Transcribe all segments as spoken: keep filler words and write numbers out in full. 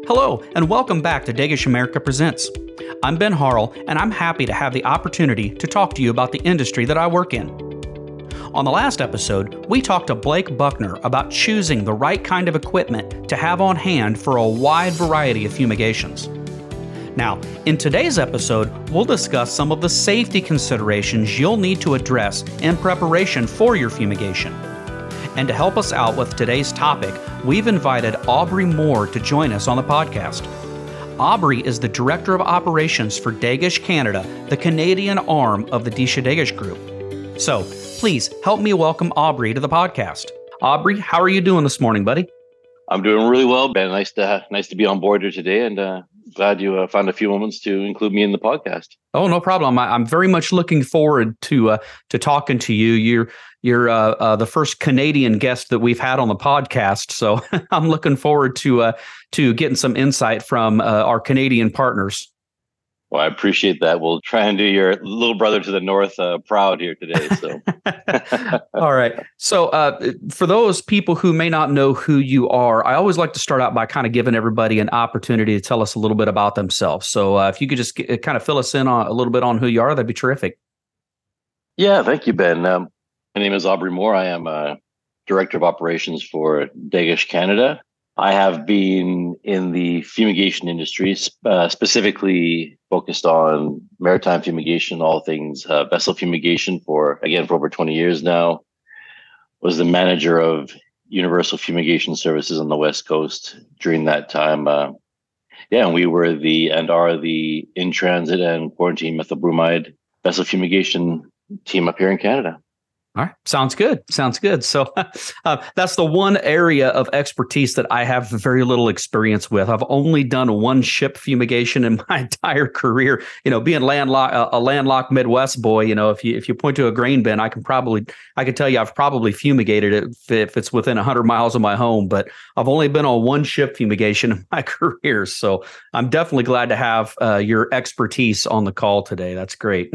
Hello, and welcome back to Dagish America Presents. I'm Ben Harrell, and I'm happy to have the opportunity to talk to you about the industry that I work in. On the last episode, we talked to Blake Buckner about choosing the right kind of equipment to have on hand for a wide variety of fumigations. Now, in today's episode, we'll discuss some of the safety considerations you'll need to address in preparation for your fumigation. And to help us out with today's topic, we've invited Aubrey Moore to join us on the podcast. Aubrey is the Director of Operations for Dagish Canada, the Canadian arm of the D S H A Dagish Group. So, please help me welcome Aubrey to the podcast. Aubrey, how are you doing this morning, buddy? I'm doing really well, Ben. Nice to nice to be on board here today, and uh, glad you uh, found a few moments to include me in the podcast. Oh, no problem. I, I'm very much looking forward to uh, to talking to you. You're you're uh, uh, the first Canadian guest that we've had on the podcast, so I'm looking forward to uh, to getting some insight from uh, our Canadian partners. Well, I appreciate that. We'll try and do your little brother to the north uh, proud here today. So, all right. So, uh, for those people who may not know who you are, I always like to start out by kind of giving everybody an opportunity to tell us a little bit about themselves. So, uh, if you could just get, kind of fill us in on a little bit on who you are, that'd be terrific. Yeah, thank you, Ben. Um, my name is Aubrey Moore. I am a Director of Operations for Dagish Canada. I have been in the fumigation industry, uh, specifically focused on maritime fumigation, all things uh, vessel fumigation for, again, for over twenty years now. Was the manager of Universal Fumigation Services on the West Coast during that time. Uh, yeah, and we were the, and are the in-transit and quarantine methylbromide vessel fumigation team up here in Canada. All right. Sounds good. Sounds good. So uh, that's the one area of expertise that I have very little experience with. I've only done one ship fumigation in my entire career. You know, being landlocked, uh, a landlocked Midwest boy, you know, if you if you point to a grain bin, I can probably, I can tell you I've probably fumigated it if, if it's within one hundred miles of my home. But I've only been on one ship fumigation in my career. So I'm definitely glad to have uh, your expertise on the call today. That's great.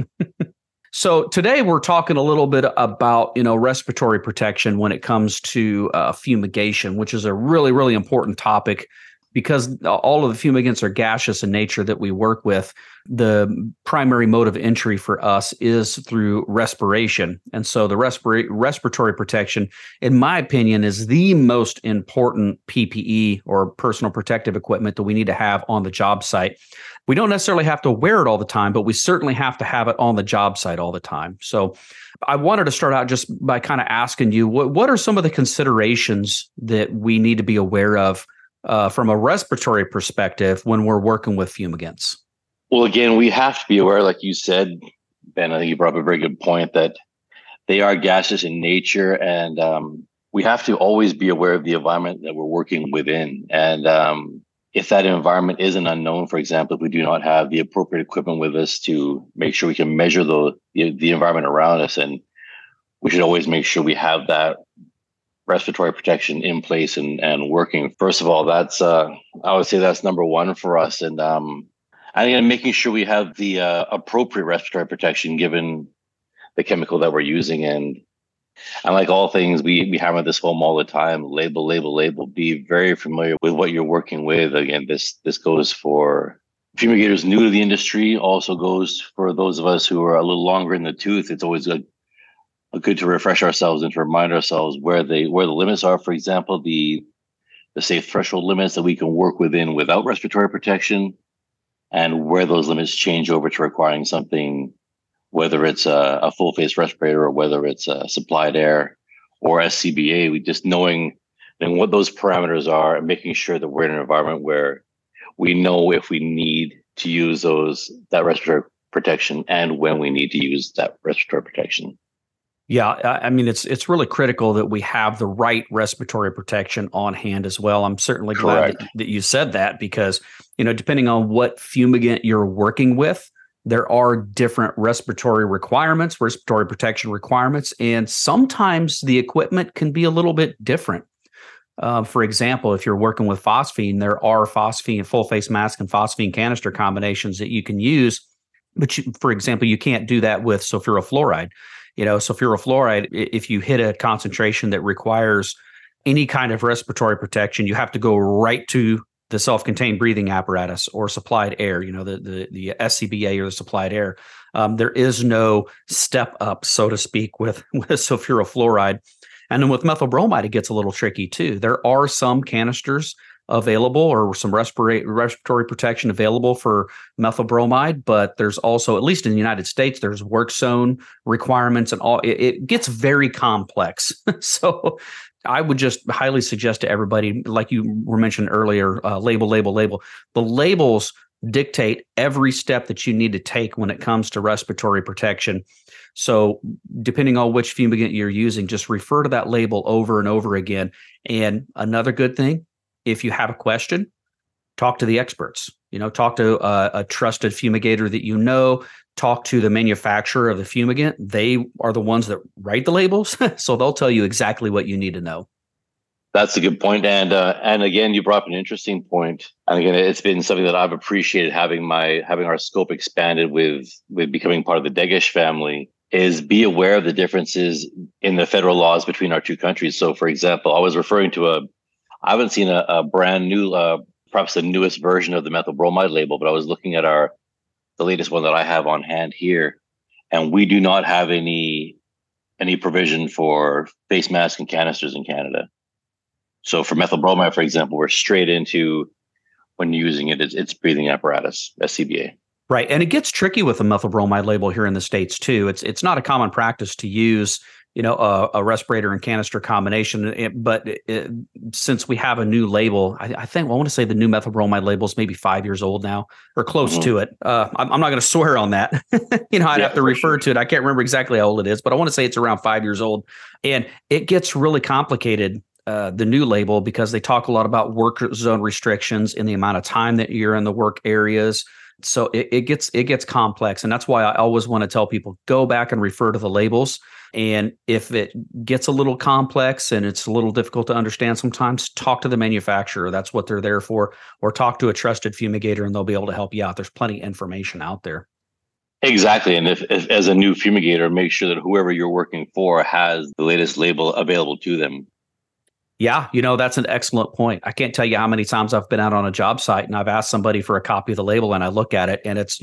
So today we're talking a little bit about, you know, respiratory protection when it comes to uh, fumigation, which is a really, really important topic because all of the fumigants are gaseous in nature that we work with. The primary mode of entry for us is through respiration. And so the respira- respiratory protection, in my opinion, is the most important P P E or personal protective equipment that we need to have on the job site. We don't necessarily have to wear it all the time, but we certainly have to have it on the job site all the time. So I wanted to start out just by kind of asking you, what, what are some of the considerations that we need to be aware of uh, from a respiratory perspective when we're working with fumigants? Well, again, we have to be aware, like you said, Ben, I think you brought up a very good point that they are gaseous in nature, and um, we have to always be aware of the environment that we're working within. And um, if that environment is an unknown, for example, if we do not have the appropriate equipment with us to make sure we can measure the the, the environment around us, and we should always make sure we have that respiratory protection in place and, and working. First of all, that's uh, I would say that's number one for us. And um, I think making sure we have the uh, appropriate respiratory protection given the chemical that we're using. And and like all things, we we hammer this home all the time: label, label, label. Be very familiar with what you're working with. Again, this this goes for fumigators new to the industry. Also goes for those of us who are a little longer in the tooth. It's always good good to refresh ourselves and to remind ourselves where they where the limits are. For example, the the safe threshold limits that we can work within without respiratory protection, and where those limits change over to requiring something, whether it's a, a full face respirator or whether it's a supplied air or S C B A. We just knowing and what those parameters are and making sure that we're in an environment where we know if we need to use those that respiratory protection and when we need to use that respiratory protection. Yeah, I mean, it's it's really critical that we have the right respiratory protection on hand as well. I'm certainly glad that, that you said that because, you know, depending on what fumigant you're working with, there are different respiratory requirements, respiratory protection requirements, and sometimes the equipment can be a little bit different. Uh, for example, if you're working with phosphine, there are phosphine full face mask and phosphine canister combinations that you can use. But you, for example, you can't do that with sulfurofluoride. You know, sulfurofluoride, if you hit a concentration that requires any kind of respiratory protection, you have to go right to the self-contained breathing apparatus or supplied air, you know, the the, the S C B A or the supplied air. Um, there is no step up, so to speak, with, with sulfurofluoride. And then with methyl bromide, it gets a little tricky too. There are some canisters available or some respiratory respiratory protection available for methyl bromide, but there's also, at least in the United States, there's work zone requirements and all. It, it gets very complex. So I would just highly suggest to everybody, like you were mentioned earlier, uh, label, label, label. The labels dictate every step that you need to take when it comes to respiratory protection. So depending on which fumigant you're using, just refer to that label over and over again. And another good thing, if you have a question, talk to the experts. You know, talk to a, a trusted fumigator that you know. Talk to the manufacturer of the fumigant. They are the ones that write the labels, so they'll tell you exactly what you need to know. That's a good point. And uh, and again, you brought up an interesting point. And again, it's been something that I've appreciated having my having our scope expanded with with becoming part of the Degesh family. Is be aware of the differences in the federal laws between our two countries. So, for example, I was referring to a, I haven't seen a, a brand new, uh, perhaps the newest version of the methyl bromide label, but I was looking at our the latest one that I have on hand here, and we do not have any any provision for face masks and canisters in Canada. So for methyl bromide, for example, we're straight into, when using it, it's, it's breathing apparatus, S C B A. Right. And it gets tricky with the methyl bromide label here in the States too. It's it's not a common practice to use, you know, a, a respirator and canister combination. It, but it, since we have a new label, I, I think, well, I want to say the new methyl bromide label is maybe five years old now or close mm-hmm. to it. Uh, I'm, I'm not going to swear on that. you know, I'd yeah, have to refer sure. to it. I can't remember exactly how old it is, but I want to say it's around five years old. And it gets really complicated, uh, the new label, because they talk a lot about work zone restrictions and the amount of time that you're in the work areas. So it, it gets it gets complex. And that's why I always want to tell people, go back and refer to the labels. And if it gets a little complex and it's a little difficult to understand sometimes, talk to the manufacturer. That's what they're there for. Or talk to a trusted fumigator and they'll be able to help you out. There's plenty of information out there. Exactly. And if, if as a new fumigator, make sure that whoever you're working for has the latest label available to them. Yeah, you know, that's an excellent point. I can't tell you how many times I've been out on a job site and I've asked somebody for a copy of the label and I look at it and it's,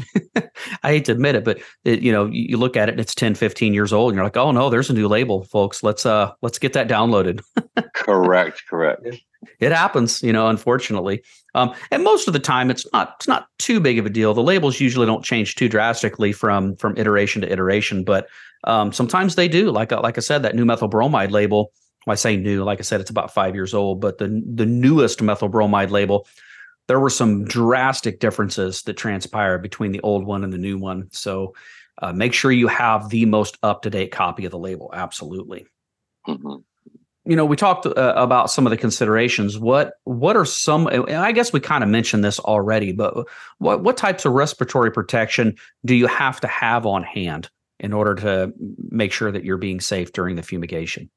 I hate to admit it, but it, you know, you, you look at it and it's ten, fifteen years old and you're like, oh no, there's a new label, folks. Let's, uh, let's get that downloaded. Correct. Correct. It happens, you know, unfortunately. Um, and most of the time it's not, it's not too big of a deal. The labels usually don't change too drastically from, from iteration to iteration, but um, sometimes they do. Like, like I said, that new methyl bromide label, well, I say new, like I said, it's about five years old, but the the newest methyl bromide label, there were some drastic differences that transpired between the old one and the new one. So uh, make sure you have the most up-to-date copy of the label. Absolutely. Mm-hmm. You know, we talked uh, about some of the considerations. What what are some, and I guess we kind of mentioned this already, but what, what types of respiratory protection do you have to have on hand in order to make sure that you're being safe during the fumigation?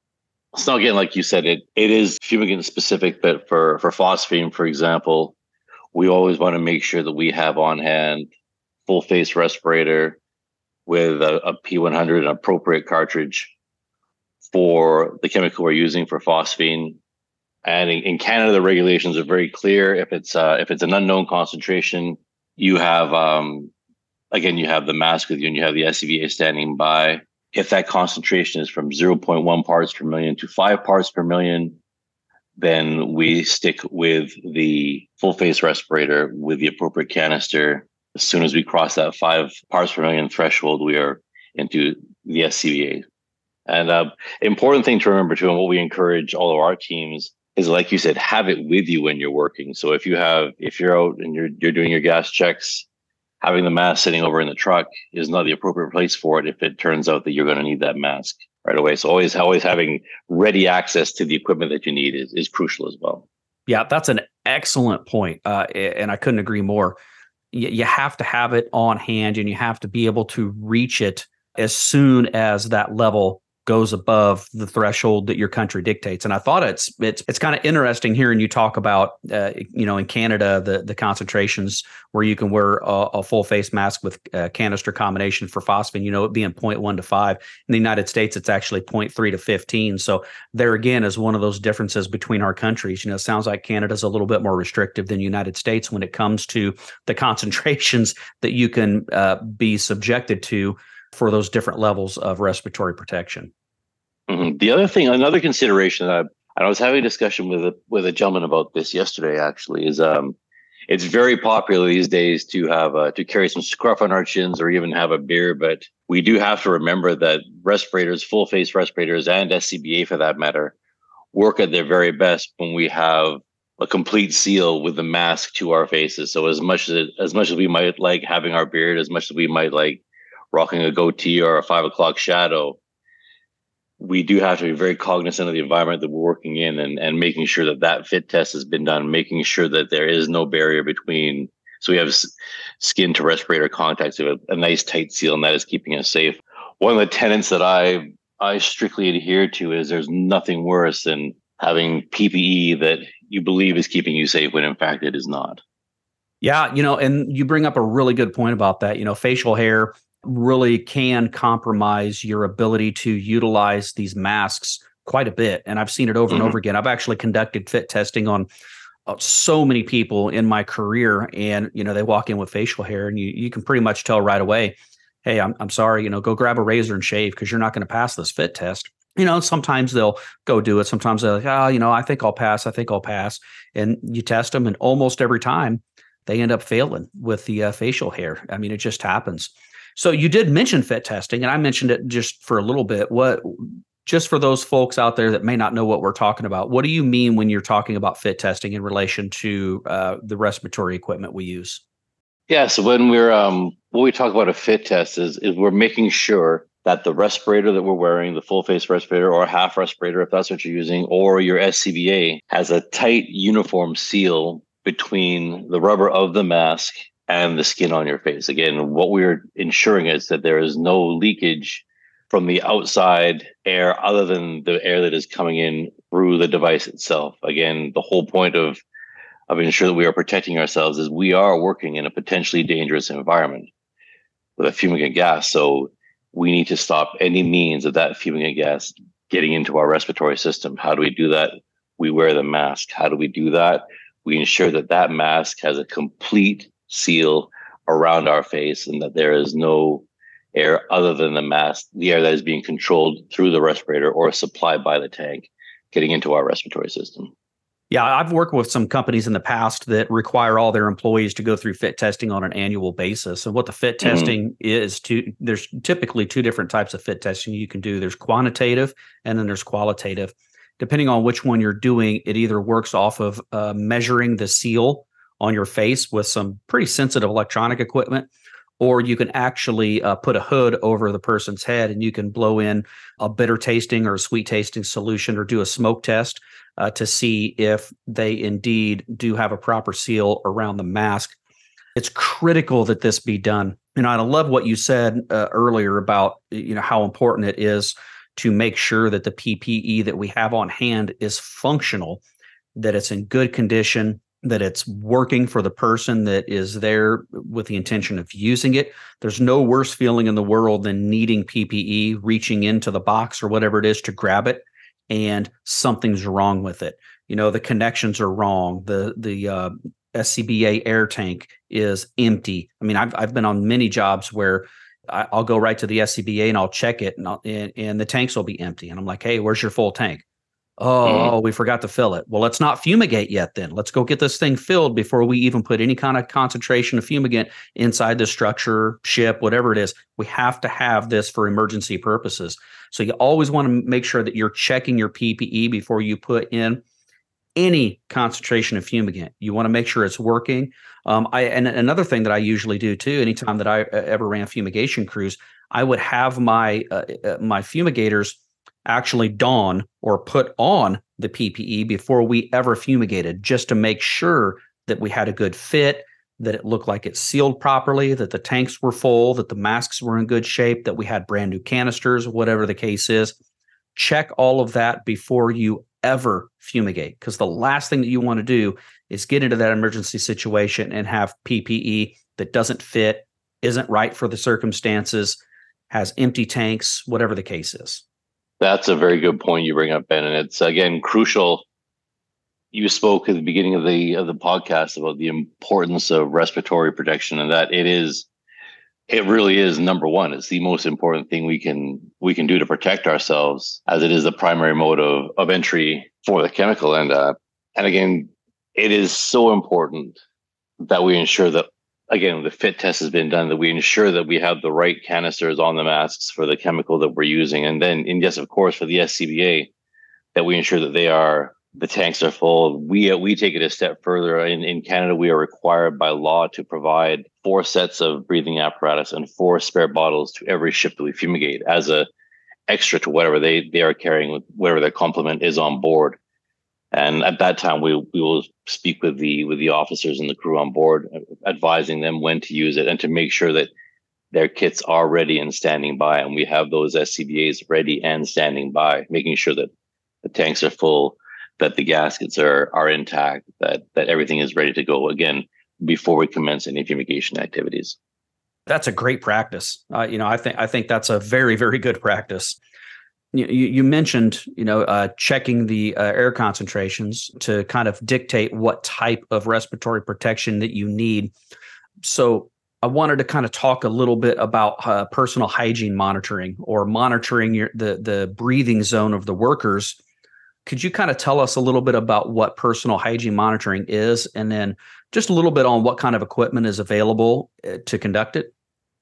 So again, like you said, it it is fumigant specific, but for, for phosphine, for example, we always want to make sure that we have on hand full face respirator with a, a P one hundred, an appropriate cartridge for the chemical we're using for phosphine. And in, in Canada, the regulations are very clear. If it's uh, if it's an unknown concentration, you have um, again you have the mask with you, and you have the S C B A standing by. If that concentration is from zero point one parts per million to five parts per million, then we stick with the full face respirator with the appropriate canister. As soon as we cross that five parts per million threshold, we are into the S C B A. And uh, important thing to remember too, and what we encourage all of our teams is, like you said, have it with you when you're working. So if you have, if you're out and you're you're doing your gas checks, having the mask sitting over in the truck is not the appropriate place for it if it turns out that you're going to need that mask right away. So always, always having ready access to the equipment that you need is, is crucial as well. Yeah, that's an excellent point. Uh, and I couldn't agree more. You, you have to have it on hand and you have to be able to reach it as soon as that level goes above the threshold that your country dictates. And I thought it's it's it's kind of interesting hearing you talk about, uh, you know, in Canada, the the concentrations where you can wear a, a full face mask with a canister combination for phosphine, you know, it being zero point one to five. In the United States, it's actually zero point three to fifteen. So there again is one of those differences between our countries. You know, it sounds like Canada's a little bit more restrictive than the United States when it comes to the concentrations that you can uh, be subjected to for those different levels of respiratory protection. Mm-hmm. The other thing, another consideration that I, I was having a discussion with a, with a gentleman about this yesterday, actually, is um, it's very popular these days to have uh, to carry some scruff on our chins or even have a beer. But we do have to remember that respirators, full face respirators, and S C B A for that matter, work at their very best when we have a complete seal with the mask to our faces. So as much as as much as we might like having our beard, as much as we might like rocking a goatee or a five o'clock shadow, we do have to be very cognizant of the environment that we're working in, and, and making sure that that fit test has been done, making sure that there is no barrier between. So we have s- skin to respirator contact, so a, a nice tight seal, and that is keeping us safe. One of the tenets that I I strictly adhere to is there's nothing worse than having P P E that you believe is keeping you safe when in fact it is not. Yeah, you know, and you bring up a really good point about that. You know, facial hair really can compromise your ability to utilize these masks quite a bit. And I've seen it over mm-hmm. and over again. I've actually conducted fit testing on uh, so many people in my career, and, you know, they walk in with facial hair and you you can pretty much tell right away, hey, I'm I'm sorry, you know, go grab a razor and shave because you're not going to pass this fit test. You know, sometimes they'll go do it. Sometimes they're like, oh, you know, I think I'll pass. I think I'll pass. And you test them, and almost every time they end up failing with the uh, facial hair. I mean, it just happens. So you did mention fit testing, and I mentioned it just for a little bit. What, just for those folks out there that may not know what we're talking about, what do you mean when you're talking about fit testing in relation to uh, the respiratory equipment we use? Yeah, so when we're um, when we talk about a fit test is is we're making sure that the respirator that we're wearing, the full face respirator or half respirator, if that's what you're using, or your S C B A, has a tight uniform seal between the rubber of the mask and the skin on your face. Again, what we're ensuring is that there is no leakage from the outside air other than the air that is coming in through the device itself. Again, the whole point of of ensuring that we are protecting ourselves is we are working in a potentially dangerous environment with a fumigant gas. So we need to stop any means of that fumigant gas getting into our respiratory system. How do we do that? We wear the mask. How do we do that? We ensure that that mask has a complete seal around our face and that there is no air other than the mask, the air that is being controlled through the respirator or supplied by the tank, getting into our respiratory system. Yeah, I've worked with some companies in the past that require all their employees to go through fit testing on an annual basis. And what the fit mm-hmm. testing is, to, there's typically two different types of fit testing you can do. There's quantitative and then there's qualitative. Depending on which one you're doing, it either works off of uh, measuring the seal on your face with some pretty sensitive electronic equipment, or you can actually uh, put a hood over the person's head and you can blow in a bitter tasting or a sweet tasting solution or do a smoke test uh, to see if they indeed do have a proper seal around the mask. It's critical that this be done. You know, and I love what you said uh, earlier about, you know, how important it is to make sure that the P P E that we have on hand is functional, that it's in good condition, that it's working for the person that is there with the intention of using it. There's no worse feeling in the world than needing P P E, reaching into the box or whatever it is to grab it, and something's wrong with it. You know, the connections are wrong. The the uh, S C B A air tank is empty. I mean, I've I've been on many jobs where I, I'll go right to the S C B A and I'll check it, and, I'll, and and the tanks will be empty. And I'm like, hey, where's your full tank? Oh, mm-hmm. oh, we forgot to fill it. Well, let's not fumigate yet then. Let's go get this thing filled before we even put any kind of concentration of fumigant inside the structure, ship, whatever it is. We have to have this for emergency purposes. So you always want to make sure that you're checking your P P E before you put in any concentration of fumigant. You want to make sure it's working. Um, I and another thing that I usually do too, anytime that I uh, ever ran fumigation crews, I would have my uh, uh, my fumigators actually don or put on the P P E before we ever fumigated, just to make sure that we had a good fit, that it looked like it sealed properly, that the tanks were full, that the masks were in good shape, that we had brand new canisters, whatever the case is. check all of that before you ever fumigate, because the last thing that you want to do is get into that emergency situation and have P P E that doesn't fit, isn't right for the circumstances, has empty tanks, whatever the case is. That's a very good point you bring up, Ben, and it's again crucial. You spoke at the beginning of the of the podcast about the importance of respiratory protection, and that it is, it really is number one. It's the most important thing we can we can do to protect ourselves, as it is the primary mode of, of entry for the chemical. And uh, and again, it is so important that we ensure that, again, the fit test has been done, that we ensure that we have the right canisters on the masks for the chemical that we're using. And then, and yes, of course, for the S C B A, that we ensure that they are, the tanks are full. We uh, we take it a step further. In, in Canada, we are required by law to provide four sets of breathing apparatus and four spare bottles to every ship that we fumigate as a extra to whatever they, they are carrying, whatever their complement is on board. And at that time, we we will speak with the with the officers and the crew on board, advising them when to use it and to make sure that their kits are ready and standing by. And we have those S C B As ready and standing by, making sure that the tanks are full, that the gaskets are are intact, that that everything is ready to go again before we commence any fumigation activities. That's a great practice. Uh, you know, I think I think that's a very, very good practice. You, you mentioned, you know, uh, checking the uh, air concentrations to kind of dictate what type of respiratory protection that you need. So I wanted to kind of talk a little bit about uh, personal hygiene monitoring, or monitoring your the the breathing zone of the workers. Could you kind of tell us a little bit about what personal hygiene monitoring is, and then just a little bit on what kind of equipment is available uh, to conduct it?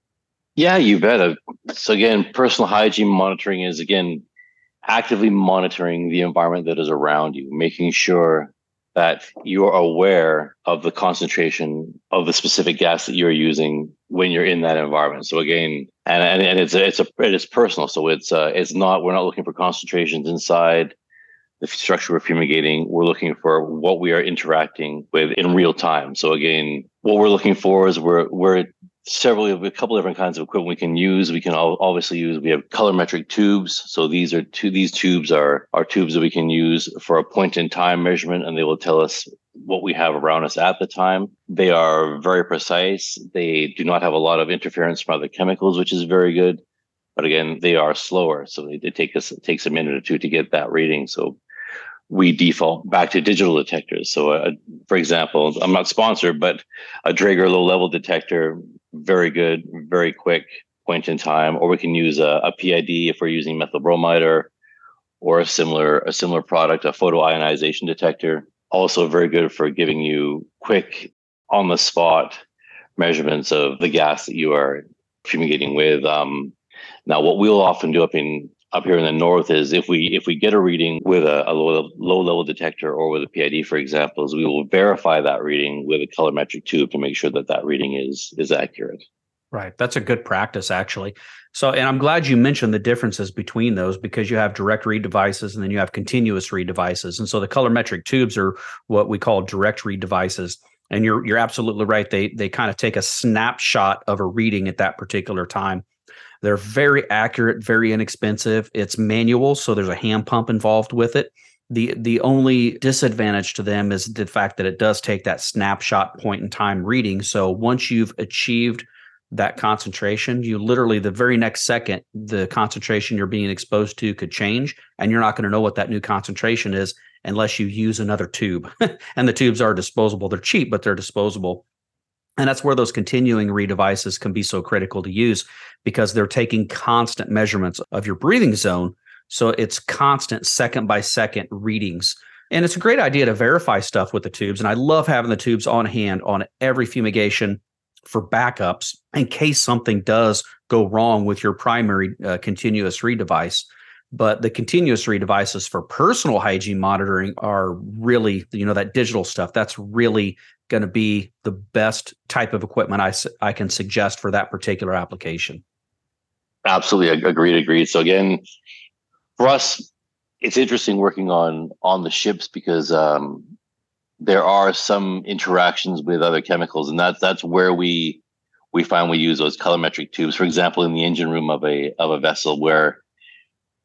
Yeah, you bet. So again, personal hygiene monitoring is, again, actively monitoring the environment that is around you, making sure that you're aware of the concentration of the specific gas that you're using when you're in that environment. So again, and and, and it's a, it's a it is personal. So it's uh, it's not, we're not looking for concentrations inside the structure we're fumigating. We're looking for what we are interacting with in real time. So again, what we're looking for is we're we're several of a couple different kinds of equipment we can use. We can obviously use, we have colorimetric tubes. So these are two, these tubes are, are tubes that we can use for a point in time measurement, and they will tell us what we have around us at the time. They are very precise. They do not have a lot of interference from other chemicals, which is very good. But again, they are slower. So they, they take us, it takes a minute or two to get that reading. So we default back to digital detectors. So uh, for example, I'm not sponsored, but a Draeger low level detector, very good, very quick point in time. Or we can use a, a P I D if we're using methyl bromide, or, or a similar, a similar product, a photoionization detector. Also very good for giving you quick, on the spot measurements of the gas that you are fumigating with. Um, now, what we'll often do up in up here in the north is, if we if we get a reading with a, a low, low level detector or with a P I D, for example, is we will verify that reading with a colorimetric tube to make sure that that reading is is accurate. Right. That's a good practice, actually. So, and I'm glad you mentioned the differences between those, because you have direct read devices and then you have continuous read devices. And so the colorimetric tubes are what we call direct read devices. And you're you're absolutely right. They they kind of take a snapshot of a reading at that particular time. They're very accurate, very inexpensive. It's manual, so there's a hand pump involved with it. The the only disadvantage to them is the fact that it does take that snapshot point in time reading. So once you've achieved that concentration, you literally, the very next second, the concentration you're being exposed to could change, and you're not going to know what that new concentration is unless you use another tube. And the tubes are disposable. They're cheap, but they're disposable. And that's where those continuing read devices can be so critical to use, because they're taking constant measurements of your breathing zone. So it's constant second by second readings. And it's a great idea to verify stuff with the tubes. And I love having the tubes on hand on every fumigation for backups in case something does go wrong with your primary uh, continuous read device. But the continuous read devices for personal hygiene monitoring are really, you know, that digital stuff, that's really going to be the best type of equipment I, I can suggest for that particular application. Absolutely. Agreed. Agreed. So again, for us, it's interesting working on, on the ships, because um, there are some interactions with other chemicals, and that's, that's where we, we find we use those colorimetric tubes. For example, in the engine room of a, of a vessel, where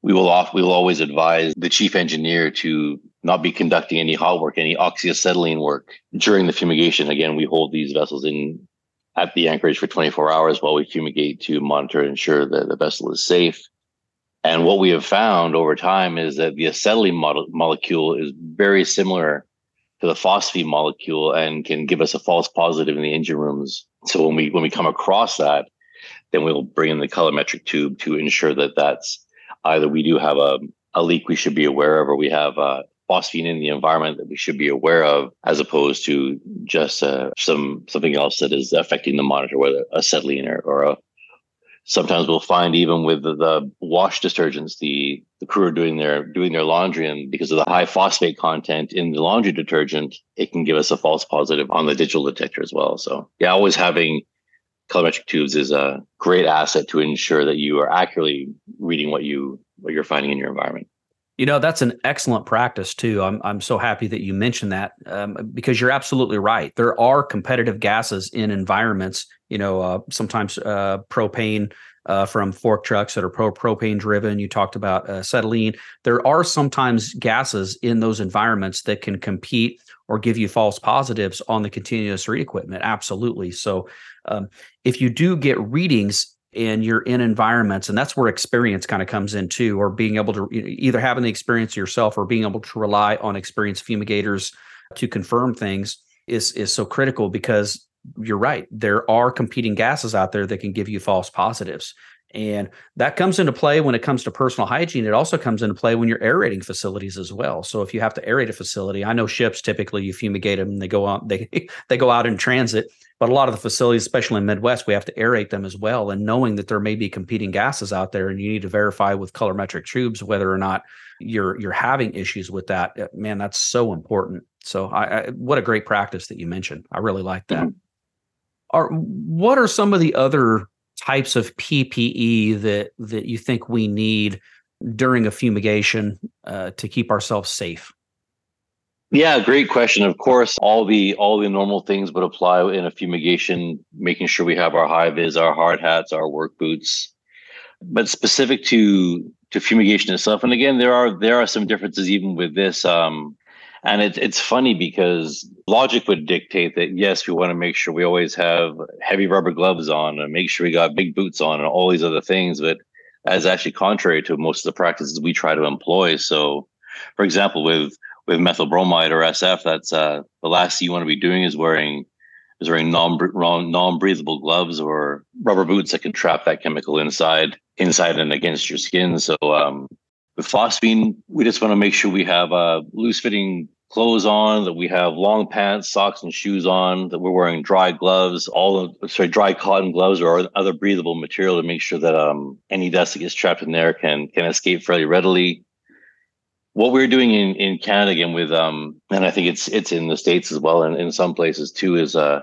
we will off, we will always advise the chief engineer to not be conducting any hot work, any oxyacetylene work during the fumigation. Again, we hold these vessels in at the anchorage for twenty-four hours while we fumigate to monitor and ensure that the vessel is safe. And what we have found over time is that the acetylene mo- molecule is very similar to the phosphine molecule and can give us a false positive in the engine rooms. So when we when we come across that, then we'll bring in the colorimetric tube to ensure that that's either we do have a, a leak we should be aware of, or we have uh, phosphine in the environment that we should be aware of, as opposed to just uh, some something else that is affecting the monitor, whether acetylene or, or a. Sometimes we'll find even with the, the wash detergents, the, the crew are doing their doing their laundry, and because of the high phosphate content in the laundry detergent, it can give us a false positive on the digital detector as well. So yeah, always having colorimetric tubes is a great asset to ensure that you are accurately reading what you what you're finding in your environment. You know, that's an excellent practice too. I'm I'm so happy that you mentioned that um, because you're absolutely right. There are competitive gases in environments. You know, uh, sometimes uh, propane uh, from fork trucks that are pro propane driven. You talked about uh, acetylene. There are sometimes gases in those environments that can compete or give you false positives on the continuous read equipment. Absolutely. So um, if you do get readings and you're in environments, and that's where experience kind of comes in too, or being able to either having the experience yourself or being able to rely on experienced fumigators to confirm things is is so critical, because you're right. There are competing gases out there that can give you false positives. And that comes into play when it comes to personal hygiene. It also comes into play when you're aerating facilities as well. So if you have to aerate a facility, I know ships, typically you fumigate them and they go out, they, they go out in transit, but a lot of the facilities, especially in Midwest, we have to aerate them as well. And knowing that there may be competing gases out there, and you need to verify with colorimetric tubes whether or not you're you're having issues with that, man, that's so important. So I, I what a great practice that you mentioned. I really like that. Mm-hmm. Are what are some of the other types of P P E that that you think we need during a fumigation uh, to keep ourselves safe? Yeah, great question. Of course, all the all the normal things would apply in a fumigation, making sure we have our high vis, our hard hats, our work boots. But specific to to fumigation itself, and again, there are there are some differences even with this. Um, and it's it's funny because logic would dictate that yes, we want to make sure we always have heavy rubber gloves on and make sure we got big boots on and all these other things. But that's actually contrary to most of the practices we try to employ. So, for example, with with methyl bromide or S F, that's uh, the last thing you want to be doing is wearing is wearing non non breathable gloves or rubber boots that can trap that chemical inside inside and against your skin. So um, with phosphine, we just want to make sure we have uh, loose fitting clothes on, that we have long pants, socks, and shoes on, that we're wearing dry gloves, all of, sorry, dry cotton gloves or other breathable material to make sure that um, any dust that gets trapped in there can can escape fairly readily. What we're doing in, in Canada again with, um, and I think it's it's in the States as well, and in some places too, is uh,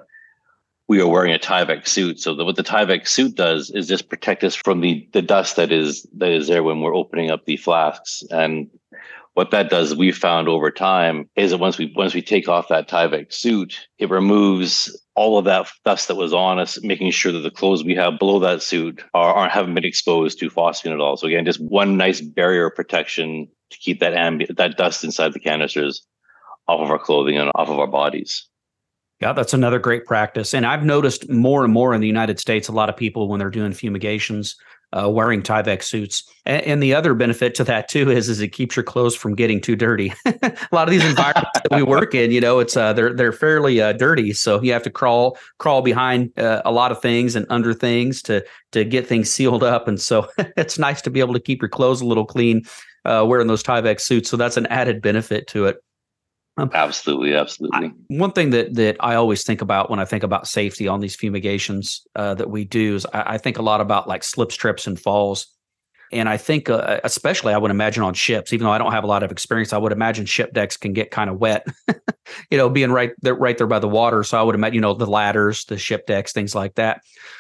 we are wearing a Tyvek suit. So the, what the Tyvek suit does is just protect us from the the dust that is that is there when we're opening up the flasks. And what that does, we've found over time, is that once we once we take off that Tyvek suit, it removes all of that dust that was on us, making sure that the clothes we have below that suit are, aren't haven't been exposed to phosphine at all. So again, just one nice barrier of protection to keep that ambi- that dust inside the canisters off of our clothing and off of our bodies. Yeah, that's another great practice. And I've noticed more and more in the United States, a lot of people when they're doing fumigations, uh, wearing Tyvek suits. And, and the other benefit to that too is, is it keeps your clothes from getting too dirty. A lot of these environments that we work in, you know, it's uh, they're they're fairly uh, dirty, so you have to crawl crawl behind uh, a lot of things and under things to to get things sealed up. And so it's nice to be able to keep your clothes a little clean uh, wearing those Tyvek suits. So that's an added benefit to it. Um, absolutely, absolutely. I, one thing that that I always think about when I think about safety on these fumigations uh, that we do is I, I think a lot about like slips, trips, and falls. And I think, uh, especially, I would imagine on ships, even though I don't have a lot of experience, I would imagine ship decks can get kind of wet, you know, being right there, right there by the water. So I would imagine, you know, the ladders, the ship decks, things like that.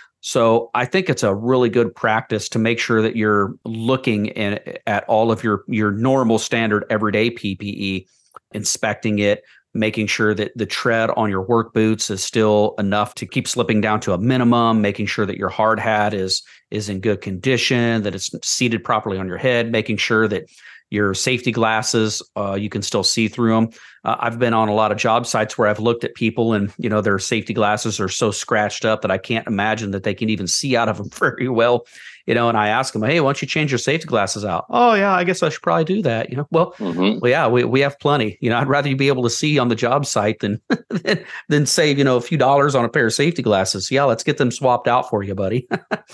So I think it's a really good practice to make sure that you're looking in, at all of your your normal standard everyday P P E, inspecting it, making sure that the tread on your work boots is still enough to keep slipping down to a minimum, making sure that your hard hat is is in good condition, that it's seated properly on your head, making sure that your safety glasses, uh, you can still see through them. Uh, I've been on a lot of job sites where I've looked at people and, you know, their safety glasses are so scratched up that I can't imagine that they can even see out of them very well. You know, and I ask them, hey, why don't you change your safety glasses out? Oh, yeah, I guess I should probably do that. You know, well, mm-hmm. well yeah, we, we have plenty. You know, I'd rather you be able to see on the job site than, than, than save, you know, a few dollars on a pair of safety glasses. Yeah, let's get them swapped out for you, buddy.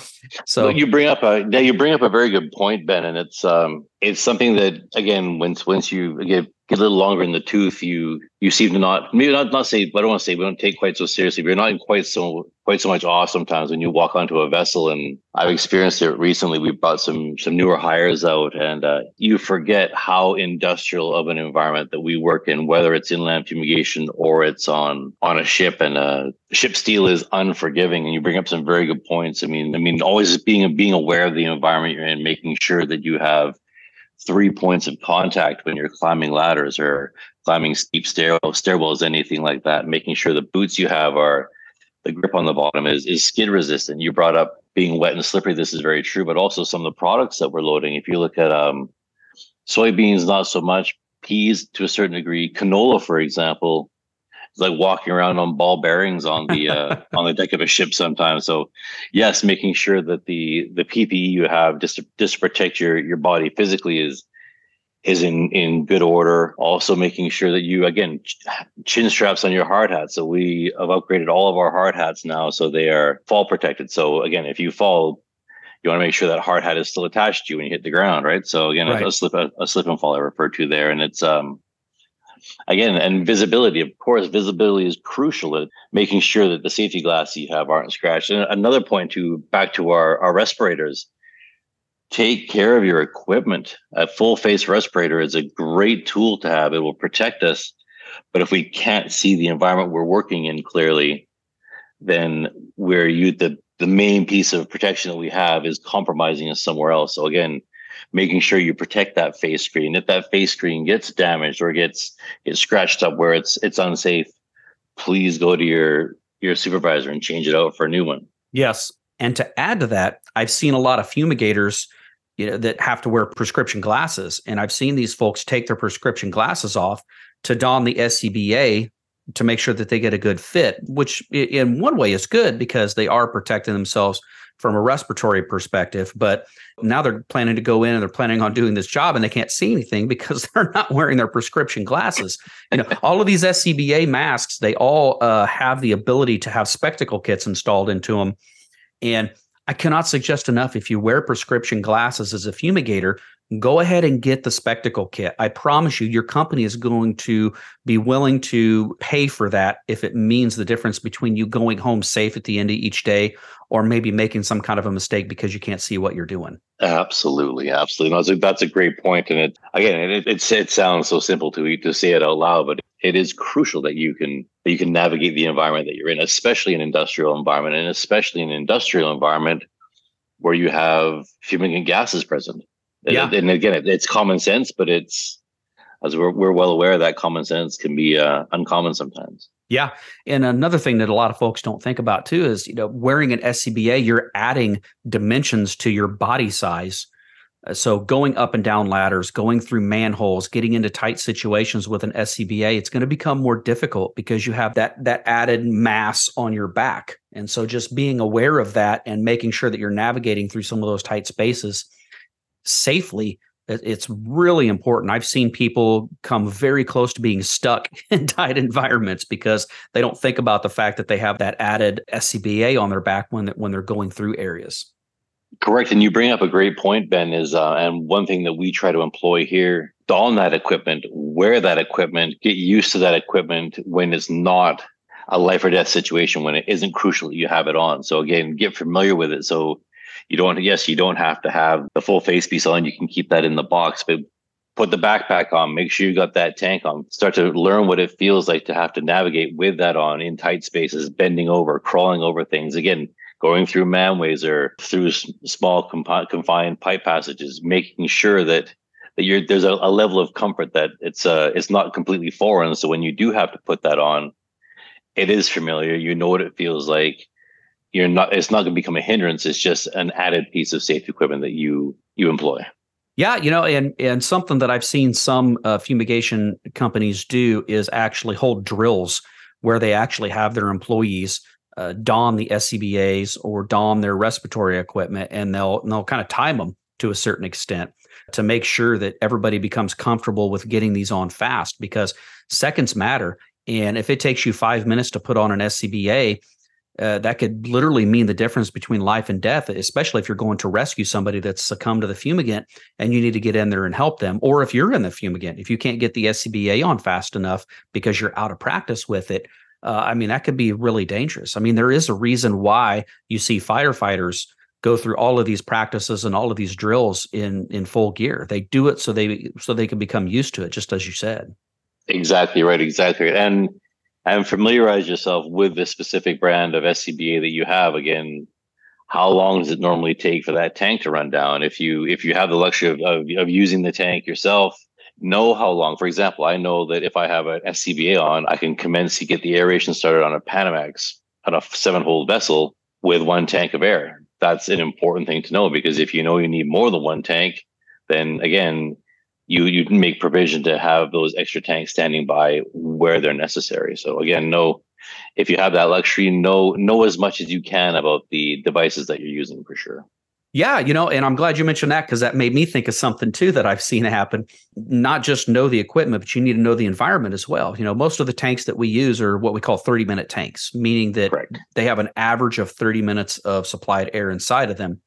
So well, you bring up a yeah, you bring up a very good point, Ben, and it's um it's something that again, once once you get get a little longer in the tooth, you you seem to not maybe not not say, but I don't want to say we don't take quite so seriously. But you're not in quite so quite so much awe sometimes when you walk onto a vessel, and I've experienced it recently. We brought some some newer hires out, and uh, you forget how industrial of an environment that we work in, whether it's inland fumigation or it's on on a ship. And uh, ship steel is unforgiving, and you bring up some very good points. I mean, I mean, always being being aware of the environment you're in, making sure that you have three points of contact when you're climbing ladders or climbing steep stair stairwells, anything like that, making sure the boots you have are, the grip on the bottom is is skid resistant. You brought up being wet and slippery. This is very true, but also some of the products that we're loading. If you look at um, soybeans, not so much, peas to a certain degree, canola, for example, it's like walking around on ball bearings on the uh, on the deck of a ship sometimes. So yes, making sure that the the P P E you have just to, just to protect your your body physically is is in in good order. Also making sure that you, again, chin straps on your hard hat. So we have upgraded all of our hard hats now, so they are fall protected. So again, if you fall, you want to make sure that hard hat is still attached to you when you hit the ground, right? So again, right. a, a slip a, a slip and fall I referred to there, and it's um again, and visibility, of course, visibility is crucial at making sure that the safety glasses you have aren't scratched. And another point to back to our, our respirators, take care of your equipment. A full face respirator is a great tool to have. It will protect us. But if we can't see the environment we're working in clearly, then we're you the, the main piece of protection that we have is compromising us somewhere else. So again, making sure you protect that face screen. If that face screen gets damaged or gets gets scratched up where it's it's unsafe, please go to your your supervisor and change it out for a new one. Yes, and to add to that, I've seen a lot of fumigators, you know, that have to wear prescription glasses, and I've seen these folks take their prescription glasses off to don the S C B A to make sure that they get a good fit, which in one way is good because they are protecting themselves from a respiratory perspective. But now they're planning to go in and they're planning on doing this job and they can't see anything because they're not wearing their prescription glasses. You know, all of these S C B A masks, they all uh, have the ability to have spectacle kits installed into them. And I cannot suggest enough, if you wear prescription glasses as a fumigator, go ahead and get the spectacle kit. I promise you, your company is going to be willing to pay for that if it means the difference between you going home safe at the end of each day or maybe making some kind of a mistake because you can't see what you're doing. Absolutely, absolutely. No, that's a great point. And it again, it, it it sounds so simple to to say it out loud, but it is crucial that you can that you can navigate the environment that you're in, especially an industrial environment, and especially an industrial environment where you have fumigant gases present. Yeah. And, and again, it, it's common sense, but it's, as we're we're well aware, that common sense can be uh, uncommon sometimes. Yeah. And another thing that a lot of folks don't think about too is, you know, wearing an S C B A, you're adding dimensions to your body size. Uh, so going up and down ladders, going through manholes, getting into tight situations with an S C B A, it's going to become more difficult because you have that that added mass on your back. And so just being aware of that and making sure that you're navigating through some of those tight spaces safely, it's really important. I've seen people come very close to being stuck in tight environments because they don't think about the fact that they have that added S C B A on their back when when they're going through areas. Correct. And you bring up a great point, Ben, is uh, and one thing that we try to employ here, don that equipment, wear that equipment, get used to that equipment when it's not a life or death situation, when it isn't crucial that you have it on. So again, get familiar with it. So you don't, yes, you don't have to have the full face piece on. You can keep that in the box, but put the backpack on, make sure you got that tank on, start to learn what it feels like to have to navigate with that on in tight spaces, bending over, crawling over things. Again, going through manways or through small confined pipe passages, making sure that that you're there's a, a level of comfort that it's uh it's not completely foreign. So when you do have to put that on, it is familiar. You know what it feels like. You're not. It's not going to become a hindrance. It's just an added piece of safety equipment that you you employ. Yeah, you know, and and something that I've seen some uh, fumigation companies do is actually hold drills where they actually have their employees uh, don the S C B As or don their respiratory equipment, and they'll and they'll kind of time them to a certain extent to make sure that everybody becomes comfortable with getting these on fast, because seconds matter. And if it takes you five minutes to put on an S C B A, Uh, that could literally mean the difference between life and death, especially if you're going to rescue somebody that's succumbed to the fumigant and you need to get in there and help them. Or if you're in the fumigant, if you can't get the S C B A on fast enough because you're out of practice with it, uh, I mean, that could be really dangerous. I mean, there is a reason why you see firefighters go through all of these practices and all of these drills in in full gear. They do it so they so they can become used to it, just as you said. Exactly right. Exactly. And and familiarize yourself with the specific brand of S C B A that you have. Again, how long does it normally take for that tank to run down? If you if you have the luxury of, of, of using the tank yourself, know how long. For example, I know that if I have an S C B A on, I can commence to get the aeration started on a Panamax, on a seven-hold vessel with one tank of air. That's an important thing to know, because if you know you need more than one tank, then again, you you make provision to have those extra tanks standing by where they're necessary. So again, know if you have that luxury, know know as much as you can about the devices that you're using for sure. Yeah, you know, and I'm glad you mentioned that, because that made me think of something too that I've seen happen. Not just know the equipment, but you need to know the environment as well. You know, most of the tanks that we use are what we call thirty minute tanks, meaning that Correct. They have an average of thirty minutes of supplied air inside of them.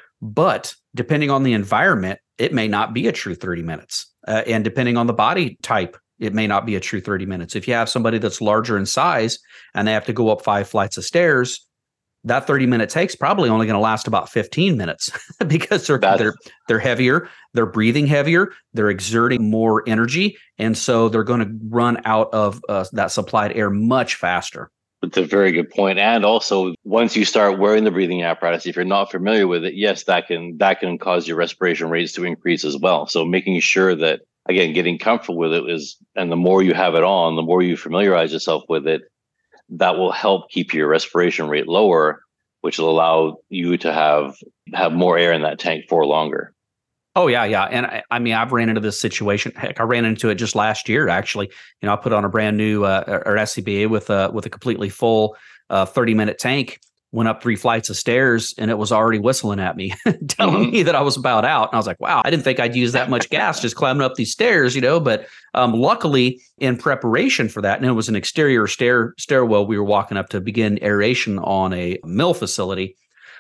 But depending on the environment, it may not be a true thirty minutes. Uh, and depending on the body type, it may not be a true thirty minutes. If you have somebody that's larger in size and they have to go up five flights of stairs, that thirty minute take's probably only going to last about fifteen minutes because they're, they're, they're heavier, they're breathing heavier, they're exerting more energy. And so they're going to run out of uh, that supplied air much faster. It's a very good point. And also, once you start wearing the breathing apparatus, if you're not familiar with it, yes, that can that can cause your respiration rates to increase as well. So making sure that, again, getting comfortable with it is, and the more you have it on, the more you familiarize yourself with it, that will help keep your respiration rate lower, which will allow you to have have more air in that tank for longer. Oh, yeah, yeah. And I, I mean, I've ran into this situation. Heck, I ran into it just last year, actually. You know, I put on a brand new uh, or S C B A with a, with a completely full uh, thirty minute tank, went up three flights of stairs, and it was already whistling at me, telling mm-hmm. me that I was about out. And I was like, wow, I didn't think I'd use that much gas just climbing up these stairs, you know. But um, luckily, in preparation for that, and it was an exterior stair stairwell we were walking up to begin aeration on a mill facility.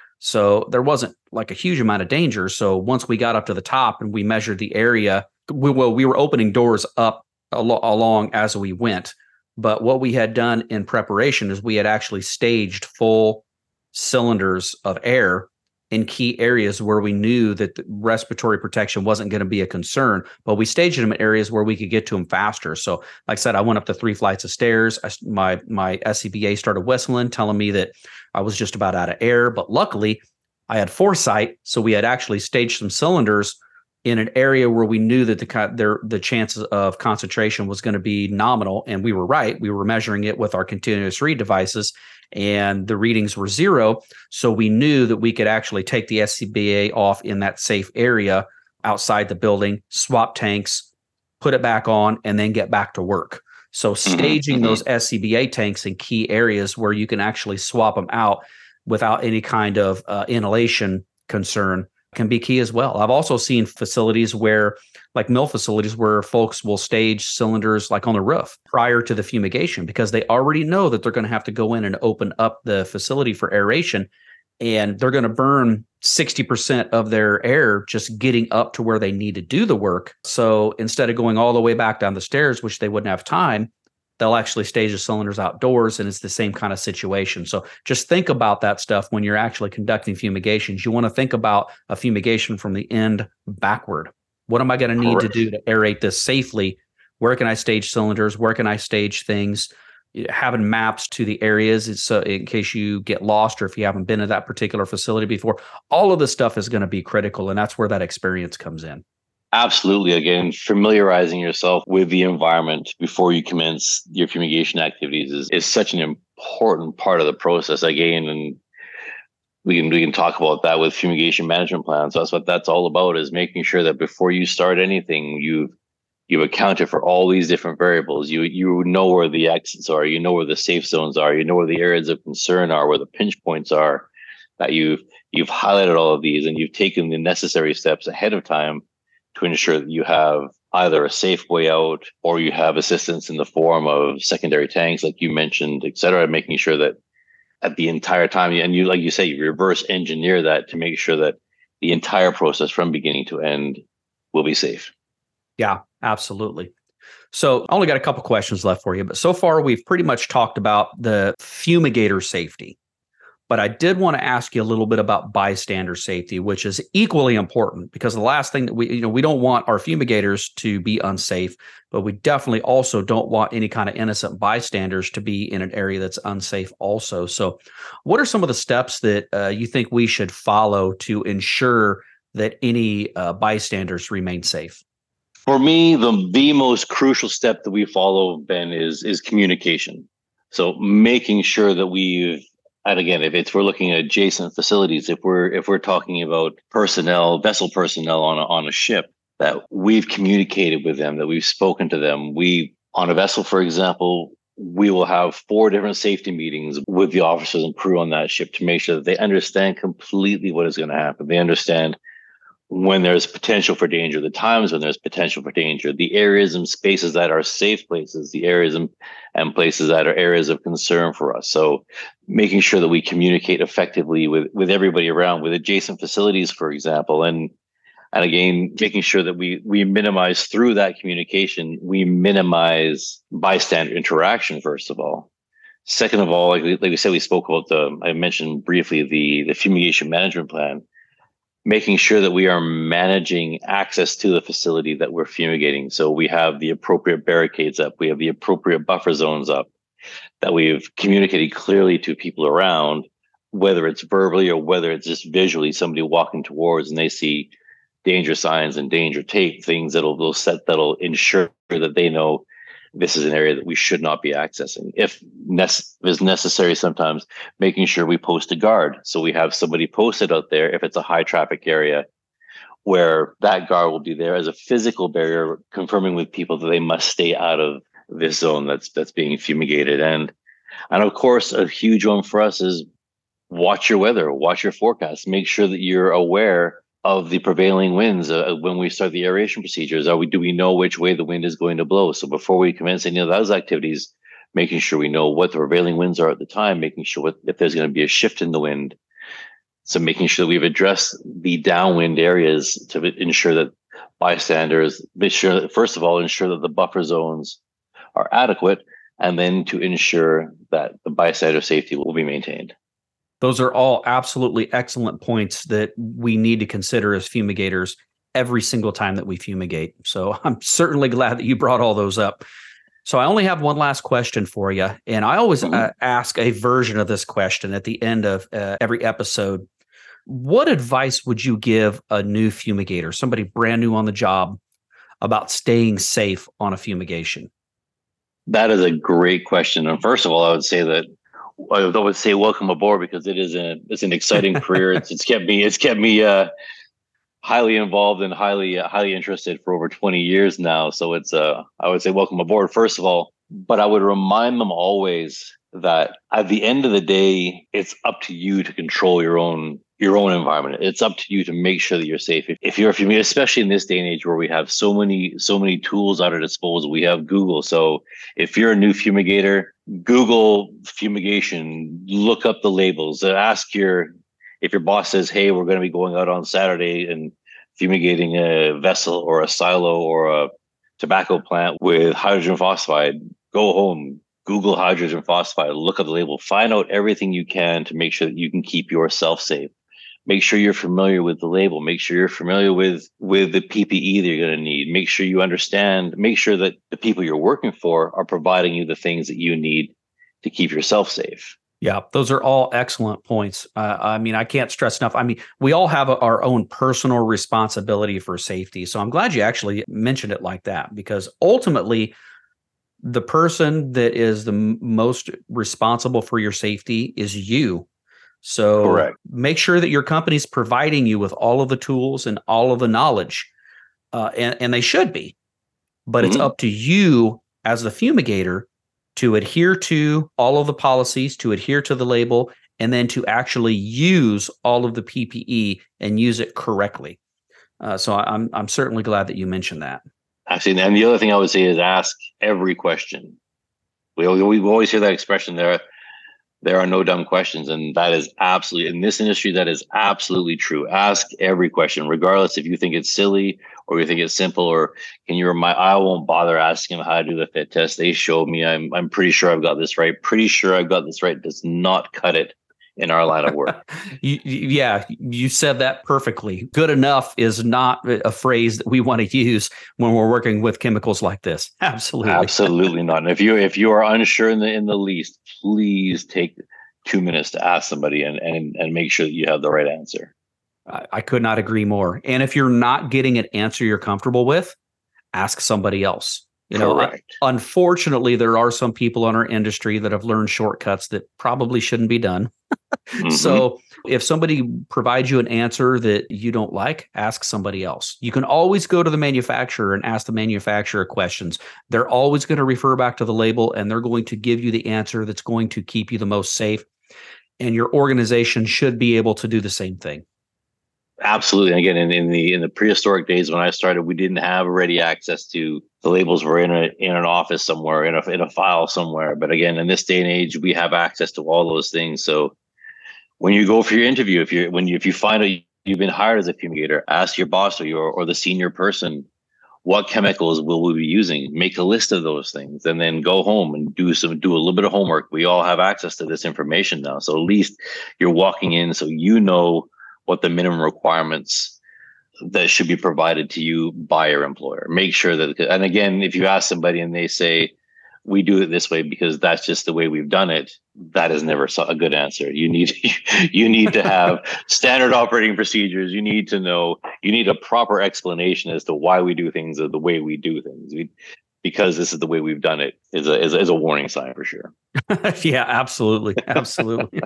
So there wasn't like a huge amount of danger. So once we got up to the top and we measured the area, we, well, we were opening doors up al- along as we went. But what we had done in preparation is we had actually staged full cylinders of air in key areas where we knew that the respiratory protection wasn't going to be a concern, but we staged them in areas where we could get to them faster. So like I said, I went up to three flights of stairs. I, my, my S C B A started whistling, telling me that I was just about out of air, but luckily I had foresight. So we had actually staged some cylinders in an area where we knew that the their, the chances of concentration was going to be nominal. And we were right. We were measuring it with our continuous read devices, and the readings were zero. So we knew that we could actually take the S C B A off in that safe area outside the building, swap tanks, put it back on, and then get back to work. So staging mm-hmm. those S C B A tanks in key areas where you can actually swap them out without any kind of uh, inhalation concern can be key as well. I've also seen facilities where, like mill facilities, where folks will stage cylinders like on the roof prior to the fumigation, because they already know that they're going to have to go in and open up the facility for aeration, and they're going to burn sixty percent of their air just getting up to where they need to do the work. So instead of going all the way back down the stairs, which they wouldn't have time, they'll actually stage the cylinders outdoors, and it's the same kind of situation. So just think about that stuff when you're actually conducting fumigations. You want to think about a fumigation from the end backward. What am I going to need Correct. to do to aerate this safely? Where can I stage cylinders? Where can I stage things? Having maps to the areas, so in case you get lost or if you haven't been to that particular facility before, all of this stuff is going to be critical, and that's where that experience comes in. Absolutely. Again, familiarizing yourself with the environment before you commence your fumigation activities is, is such an important part of the process. Again, and we can we can talk about that with fumigation management plans. So that's what that's all about, is making sure that before you start anything, you've you've accounted for all these different variables. You you know where the exits are, you know where the safe zones are, you know where the areas of concern are, where the pinch points are, that you've you've highlighted all of these and you've taken the necessary steps ahead of time to ensure that you have either a safe way out or you have assistance in the form of secondary tanks, like you mentioned, et cetera, making sure that at the entire time, and you, like you say, you reverse engineer that to make sure that the entire process from beginning to end will be safe. Yeah, absolutely. So I only got a couple questions left for you, but so far we've pretty much talked about the fumigator safety. But I did want to ask you a little bit about bystander safety, which is equally important, because the last thing that we, you know, we don't want our fumigators to be unsafe, but we definitely also don't want any kind of innocent bystanders to be in an area that's unsafe also. So what are some of the steps that uh, you think we should follow to ensure that any uh, bystanders remain safe? For me, the, the most crucial step that we follow, Ben, is, is communication. So making sure that we've, and again, if it's we're looking at adjacent facilities, if we're if we're talking about personnel, vessel personnel on a, on a ship, that we've communicated with them, that we've spoken to them. We, on a vessel, for example, we will have four different safety meetings with the officers and crew on that ship to make sure that they understand completely what is going to happen. They understand when there's potential for danger, the times when there's potential for danger, the areas and spaces that are safe places, the areas and, and places that are areas of concern for us. So making sure that we communicate effectively with, with everybody around, with adjacent facilities, for example, and and again, making sure that we we minimize through that communication, we minimize bystander interaction, first of all. Second of all, like we, like we said, we spoke about the, I mentioned briefly the, the fumigation management plan, making sure that we are managing access to the facility that we're fumigating. So we have the appropriate barricades up, we have the appropriate buffer zones up, that we've communicated clearly to people around, whether it's verbally or whether it's just visually, somebody walking towards and they see danger signs and danger tape, things that'll, that'll set, that'll ensure that they know this is an area that we should not be accessing. If nece- is necessary, sometimes making sure we post a guard. So we have somebody posted out there if it's a high traffic area, where that guard will be there as a physical barrier, confirming with people that they must stay out of this zone that's that's being fumigated. And and of course, a huge one for us is watch your weather, watch your forecast, make sure that you're aware of the prevailing winds uh, when we start the aeration procedures. Are we do we know which way the wind is going to blow? So before we commence any of those activities, making sure we know what the prevailing winds are at the time, making sure what, if there's going to be a shift in the wind. So making sure that we've addressed the downwind areas to ensure that bystanders, make sure that, first of all, ensure that the buffer zones are adequate, and then to ensure that the bystander safety will be maintained. Those are all absolutely excellent points that we need to consider as fumigators every single time that we fumigate. So I'm certainly glad that you brought all those up. So I only have one last question for you. And I always mm-hmm. uh, ask a version of this question at the end of uh, every episode. What advice would you give a new fumigator, somebody brand new on the job, about staying safe on a fumigation? That is a great question. And first of all, I would say that I would say welcome aboard, because it is an it's an exciting career. It's it's kept me it's kept me uh, highly involved and highly uh, highly interested for over twenty years now. So it's uh I would say welcome aboard, first of all. But I would remind them always that at the end of the day, it's up to you to control your own your own environment. It's up to you to make sure that you're safe. If, if you're if you especially in this day and age where we have so many so many tools at our disposal, we have Google. So if you're a new fumigator, Google fumigation, look up the labels, ask your, if your boss says, hey, we're going to be going out on Saturday and fumigating a vessel or a silo or a tobacco plant with hydrogen phosphide, go home, Google hydrogen phosphide, look at the label, find out everything you can to make sure that you can keep yourself safe. Make sure you're familiar with the label. Make sure you're familiar with, with the P P E that you're going to need. Make sure you understand, make sure that the people you're working for are providing you the things that you need to keep yourself safe. Yeah, those are all excellent points. Uh, I mean, I can't stress enough. I mean, we all have a, our own personal responsibility for safety. So I'm glad you actually mentioned it like that, because ultimately, the person that is the m- most responsible for your safety is you. So Correct. make sure that your company's providing you with all of the tools and all of the knowledge, uh, and, and they should be. But it's Mhm. up to you as the fumigator to adhere to all of the policies, to adhere to the label, and then to actually use all of the P P E and use it correctly. Uh, so I'm I'm certainly glad that you mentioned that. Actually, and the other thing I would say is ask every question. We we always hear that expression there. There are no dumb questions, and that is absolutely, in this industry, that is absolutely true. Ask every question, regardless if you think it's silly or you think it's simple, or can you remind, I won't bother asking them how to do the fit test. They showed me, I'm I'm pretty sure I've got this right. Pretty sure I've got this right does not cut it in our line of work. you, yeah, you said that perfectly. Good enough is not a phrase that we want to use when we're working with chemicals like this. Absolutely. Absolutely not. And if you if you are unsure in the in the least, please take two minutes to ask somebody and and, and make sure that you have the right answer. I, I could not agree more. And if you're not getting an answer you're comfortable with, ask somebody else. You know, Correct. Unfortunately, there are some people in our industry that have learned shortcuts that probably shouldn't be done. Mm-hmm. So if somebody provides you an answer that you don't like, ask somebody else. You can always go to the manufacturer and ask the manufacturer questions. They're always going to refer back to the label, and they're going to give you the answer that's going to keep you the most safe. And your organization should be able to do the same thing. Absolutely. And again, in, in the in the prehistoric days when I started, we didn't have ready access to the labels. Were in a in an office somewhere, in a in a file somewhere. But again, in this day and age, we have access to all those things. So when you go for your interview, if you when you if you find out you've been hired as a fumigator, ask your boss or your or the senior person, what chemicals will we be using? Make a list of those things, and then go home and do some do a little bit of homework. We all have access to this information now, so at least you're walking in, so you know what the minimum requirements that should be provided to you by your employer. Make sure that, and again, if you ask somebody and they say, we do it this way because that's just the way we've done it, that is never a good answer. You need, you need to have standard operating procedures. You need to know, you need a proper explanation as to why we do things the way we do things. We, because this is the way we've done it is a, is a, is a warning sign for sure. Yeah, absolutely. Absolutely.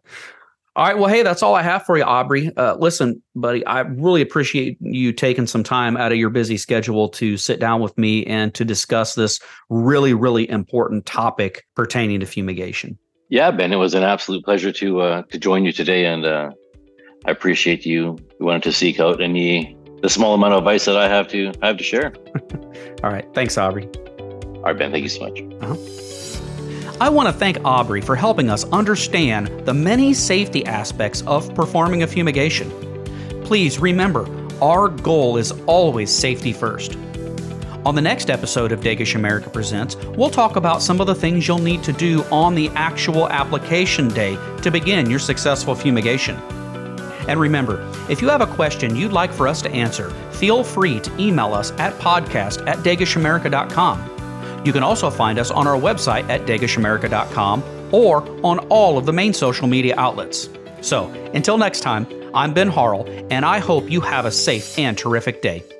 All right. Well, hey, that's all I have for you, Aubrey. Uh, listen, buddy, I really appreciate you taking some time out of your busy schedule to sit down with me and to discuss this really, really important topic pertaining to fumigation. Yeah, Ben, it was an absolute pleasure to uh, to join you today, and uh, I appreciate you. You wanted to seek out any the small amount of advice that I have to I have to share. All right. Thanks, Aubrey. All right, Ben. Thank you so much. Uh-huh. I want to thank Aubrey for helping us understand the many safety aspects of performing a fumigation. Please remember, our goal is always safety first. On the next episode of Dagish America Presents, we'll talk about some of the things you'll need to do on the actual application day to begin your successful fumigation. And remember, if you have a question you'd like for us to answer, feel free to email us at podcast at dagish america dot com. You can also find us on our website at dagish america dot com or on all of the main social media outlets. So, until next time, I'm Ben Harrell, and I hope you have a safe and terrific day.